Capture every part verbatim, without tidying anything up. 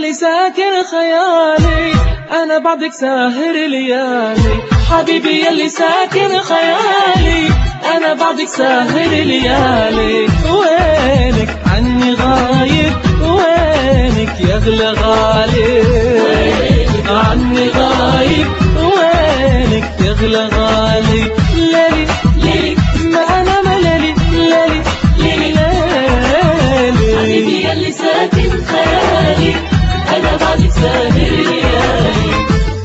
يلي ساكن خيالي، أنا بعدك ساهر ليالي. حبيبي يلي ساكن خيالي، أنا بعدك ساهر ليالي. وينك عني غايب، وينك يا أغلى غالي، عني غايب وينك يا أغلى غالي. ليلي ليلي ما أنا ملالي، ليلي ليلي ليلي. حبيبي يلي ساكن خيالي، أنا بعدك ساهر ليالي.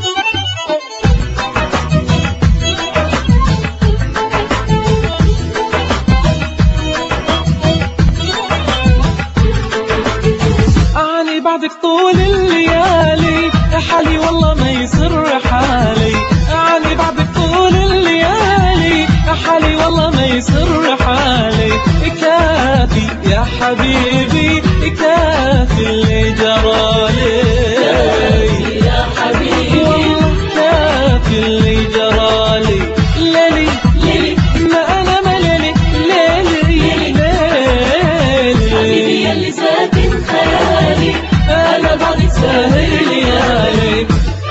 أعني بعدك طول الليالي، حالي والله ما يسر حالي. أعني بعدك طول الليالي، حالي والله ما يسر حالي. كافي يا حبيبي، كافي اللي جرالي. كافي يا حبيبي، والله كافي اللي جرالي. ليلي ليلي ما أنا ملالي، ليلي ليلي. حبيبي يلي ساكن خيالي، أنا بعدك ساهر ليالي.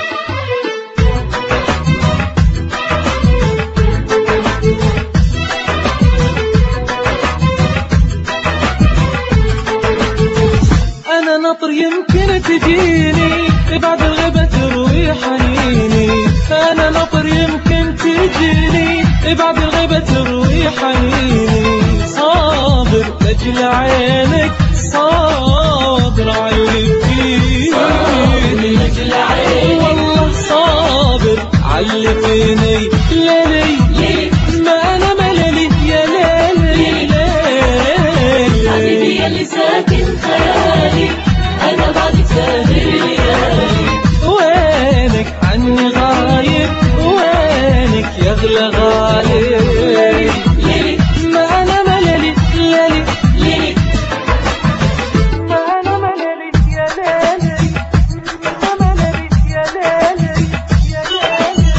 أنا نطر يمكن تجيني، بعد الغيبة تروي حنيني. أنا نطر يمكن تجيني، بعد الغيبة تروي حنيني. صابر لأجل عينك، صابر عاللي فيني. لأجل عينك والله صابر عاللي فيني. ليلي ليلي ما أنا ملالي، يا ليلي حبيبي ليلي. يلي ساكن خيالي، أنا بعدك ساهر ليالي. وينك عني غايب، وينك يا أغلى غالي. ليلي ما أنا ملالي، ليلي ليلي ما أنا ملالي، يا ليلي ما ملالي، يا ليلي يا ليلي.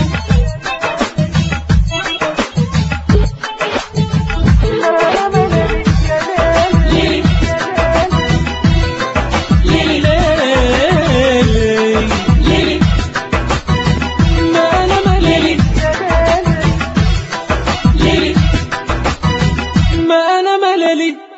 ما أنا ملالي، يا ليلي ليلي يا ليلي. ليلي ما أنا ملالي، يا ليلي ليلي ما أنا ملالي.